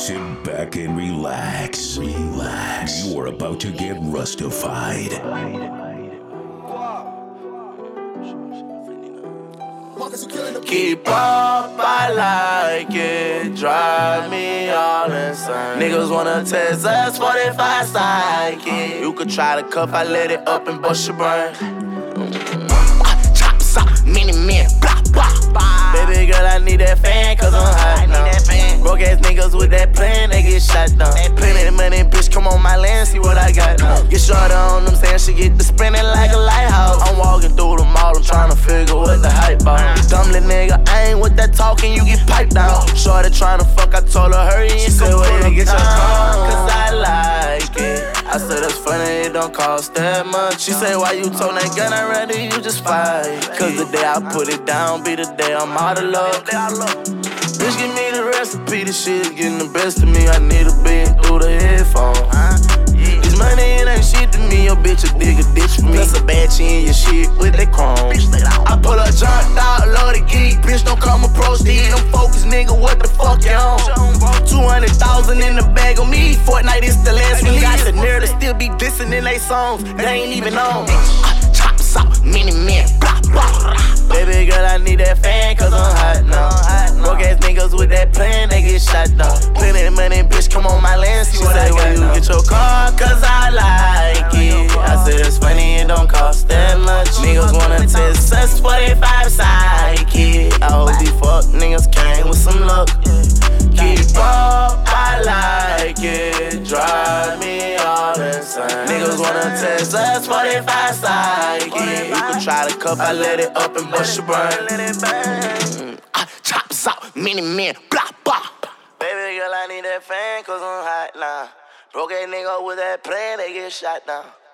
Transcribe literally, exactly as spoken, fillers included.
Sit back and relax. Relax. You are about to get rustified. Keep up, I like it. Drive me all insane. Niggas wanna test us forty-five psychic. You could try to cuff, I let it up and bust your brain. uh, Choppers out, mini men, blah, blah, blah. Baby girl, I need that fan, cause I'm hot now. Broke ass niggas with that plan, they get shot down. Plenty of money, bitch, come on my land, see what I got now. Get shorter on them, saying she get to spinning like a lighthouse. I'm walking through the mall, I'm trying to figure what the hype about. Dumb little nigga, I ain't with that talking, you get piped down. Shorty trying to fuck, I told her hurry and say, where you get your car? Cause I like it. I said that's funny, it don't cost that much. She say, why you told that gun, I'd rather you just fight. Cause the day I put it down, be the day I'm out of luck. Bitch, give me the recipe, this shit getting the best of me. I need a being through the headphones. This money, it ain't shit to me, your bitch a dig a ditch for me. Plus a batch in your shit with that chrome. I pull a jumped out, loaded geek. Bitch, don't come approach these. I'm focused, nigga, what the fuck you on? two hundred thousand in the bag on me. Fortnite is the last release. Got the nerve to still be dissing in they songs. They ain't even on. uh, Choppers out, mini men, blah, blah. Baby girl, I need that fan, cause I'm hot now. Broke ass niggas with that plan, they get shot down. Plenty of money, bitch, come on my land, see what I got. You get your car, cause I like it. I said it's funny, it don't cost that much. Niggas wanna test us forty-five psychic. I hope these fuck niggas came with some luck. Keep up, I like it. Drive me all insane. Niggas wanna test us forty-five psychic. You could try to cuff, I let it up and bust your brain. uh, Choppers out, mini men, blah, blah. Baby girl, I need that fan, cause I'm hot now. Broke ass nigga with that plan, they get shot down.